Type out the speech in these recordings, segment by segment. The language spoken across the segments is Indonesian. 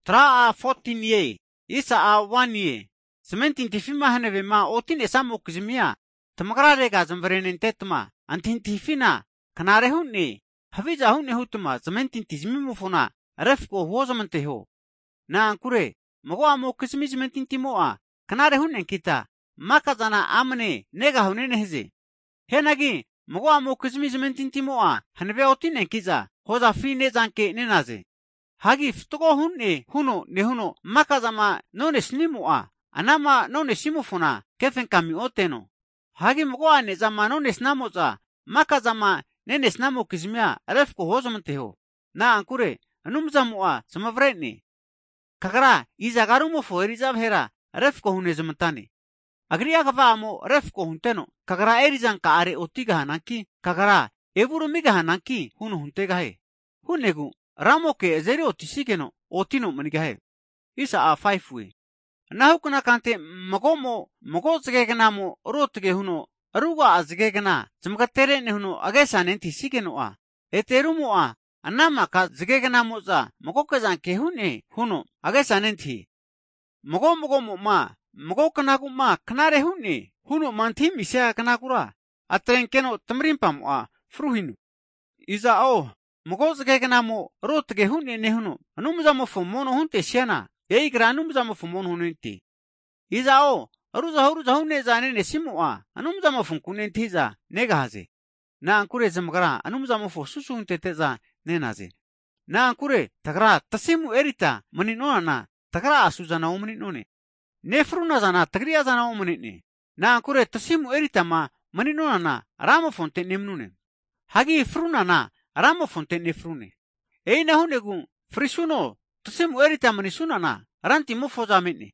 Tra a 14 ye. Isa a 1 ye. Sementin tifima haneve ma otin esamo kizimia. Tamagrarega zamvrenen tetma. Antin tifina. Kanare hunni. Haviza hunni hutuma sementin tizmimu funa. Refko huozamanteho. Na ankure. Mago amo kizmizimentin timoa. Kanare hunnen kita. Makazana amne nega hunene heze. Henagi. Mago amo kizmizimentin timoa. Hanve otinen kiza. Hoza fine zanke nenaze. Hagi ftugo hunne huno ne huno makazama none snimua. Anama none simufuna kefen kami oteno. Hagi mgoa ne zama none snamoza makazama nene snamo kizmia refko hozomanteho. Na ankure anumzamua samavreni. Kagara izagarumo foeriza hera refko hune zamantane. Agriya kavamo refko hunteno. Kagara erizan ka are otiga hanaki. Kagara evuru miga hanaki huno huntega he. Hunegu Ramo ke zeri otisigeno otino manigahe. Isa a 5 we. Nahukuna kante mago zgegenamo rotge huno aruga azgegena zmgatere ne huno agesa nenti sigeno a. Eterumo a anama ka zgegenamo za mago kazan ke hune huno agesa nenti. Mago ma mago kanagu ma kanare hune huno manti misya kanagura. Atrenkeno tamrimpam a fruhinu. Isa o Mago zgegenamo rotge hunne ne huno anumzamo fumono hunte siana eigra anumzamo fumono hunente iza o aruza hunne zane ne simua anumzamo funkunente za negaze na ankure zamgara anumzamo fu susu hunte teza nenaze na ankure tagra tasimu erita maninona na tagra asuzana umninone nefruna zana tagriya zana umnine na ankure tasimu erita ma maninona na ramo fonte nemnune hagi fruna na Ramo fonte frune. Eina hunegu frisuno tusemu erita manisuna na ranti mufoza mene.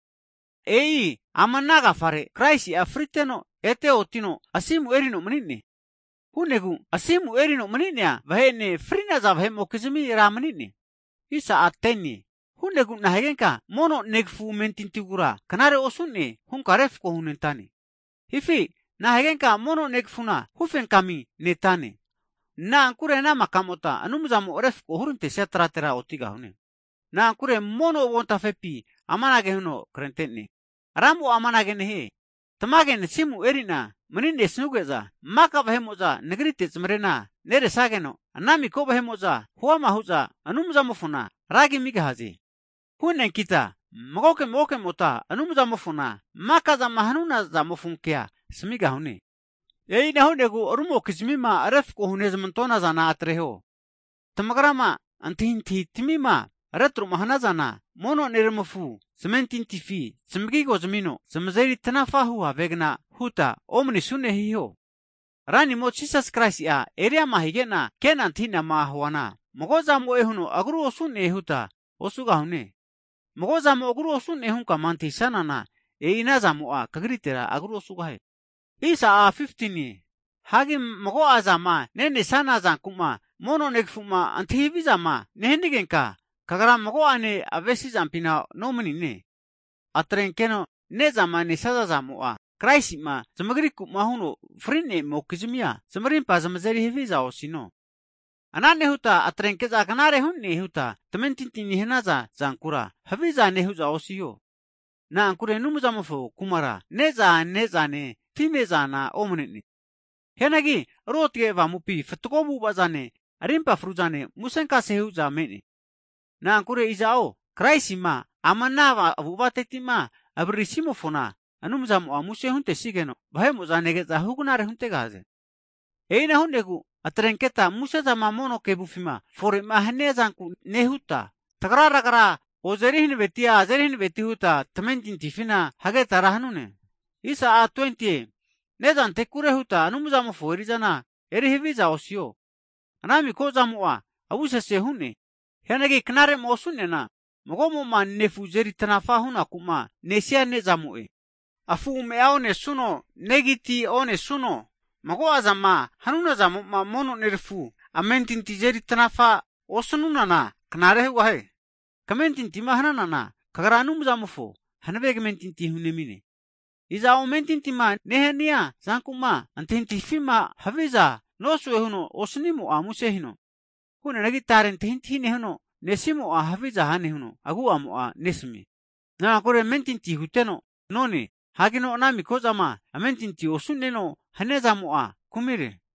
Ei amanaga fare kraisi afriteno ete otino asimu erino manine. Hunegu asimu erino manine vahene frina za vahemo kizimi ra manine. Isa ateni. Hunegu nahegenka mono negfu mentintigura kanare osunne hunkarefko hunentane. Hifi nahegenka mono negfuna hufen kami netane. Na ankure na makamota anumzamo refko hurunte setratera otiga hune. Na ankure mono wonta fepi amanage huno krentenne. Rambo amanage nehe. Tamagen simu erina maninde snugeza maka bahemoza negrite zmrena nere sageno anami ko bahemoza huama huza anumzamo funa ragi miga hazi. Hunen kita moke mota anumzamo funa maka za mahanuna za mofunkia smiga hune. Eina hunegu rumo kizmima arefko hunezmantona zana atreho. Tamagrama antinti timima retro mahana zana mono nermufu sementinti fi semgigo zmino semzeri tanafa huwa vegna huta omni sune hiho. Rani mo Jesus Christ ya area mahigena kenantina ma huana. Mogoza mo ehuno agru osune huta osuga hune. Mogoza mo agru osune hunka manti sanana eina zamu a kagritera agru osuga he. Isa a 15 hagi mago azama nene sana zankuma mono nekfuma antivi zama nehenigenka kagara mago ane avesi zampina nominine atrenkeno ne zama ne saza zamua kraisima zamagriku mahuno frine mokizmia zamarin pa zamazeri hiviza osino anane huta atrenkeza kanare hunne huta tementintini henaza zankura haviza nehuza osio na ankure numuzamufo kumara neza ne Timezana omnene. Henagi rotge va mupi fetkobu bazane arimpa fruzane musenka sehuza mene. Na ankure izao kraisima amanava abubatetima abrisimo fona anumzamu amuse hunte sigeno bahemo zanegeza hugunare hunte gaze. Eina hundegu atrenketa museza mamono kebufima fore mahnezanku nehuta tagrara ozerihin beti huta tementinti fina hageta rahnune. Isa a 20 nezan tekure huta anumzamu foerizana erihiviza osio. Anami kozamua abusese hune. Henagi knare mosunena mogomo ma nefuzeri tanafa huna kuma nesia nezamue. Afu umeaone suno negiti one suno. Mago azama hanuna zamu ma mono nerfu amentintizeri tanafa osununana knare huahe. Kamentinti mahanana kagara anumzamu fo hanavegmentinti hunemine. Iza aumentintima nehenia zankuma antintifima haviza nosu ehuno osnimu amusehino. Kuna nagitaren tinti nehuno nesimoa haviza hanihunu aguamoa nesmi. Na kore mentinti huteno noni hagino nami kozama amentinti osuneno hanezamoa kumire.